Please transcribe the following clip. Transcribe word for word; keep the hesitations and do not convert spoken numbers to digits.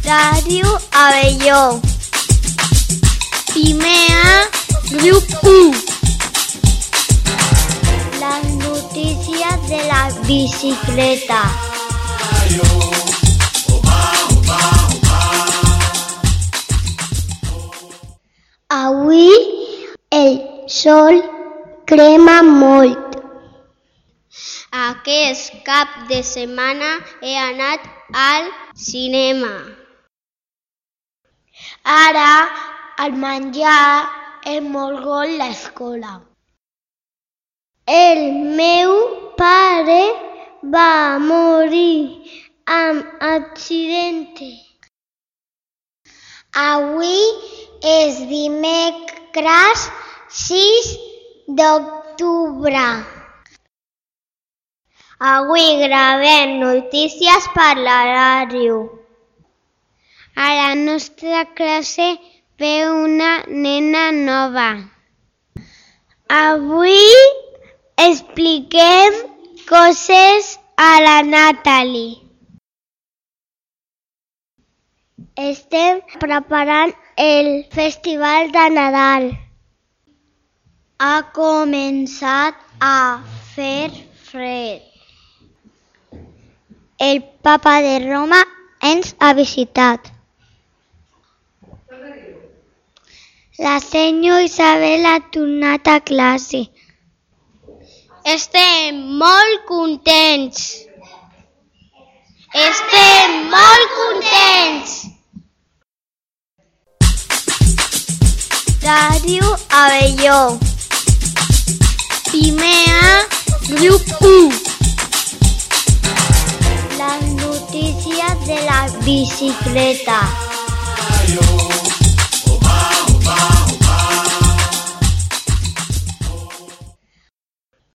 Ràdio Abelló. Pimea, Grup u. Les notícies de la bicicleta. Avui el sol crema molt. Aquest cap de setmana he anat al cinema. Ara el menjar és molt gol a l'escola. El meu pare va morir amb accident. Avui és dimecres sis d'octubre. Avui gravem notícies per la ràdio. A la nostra classe ve una nena nova. Avui expliquem coses a la Natalie. Estem preparant el Festival de Nadal. Ha començat a fer fred. El papa de Roma ens ha visitat. La senyora Isabel ha tornat a classe. Estem molt contents. Estem molt contents. Ràdio Abelló. Pimea, Grup u. Les notícies de la bicicleta.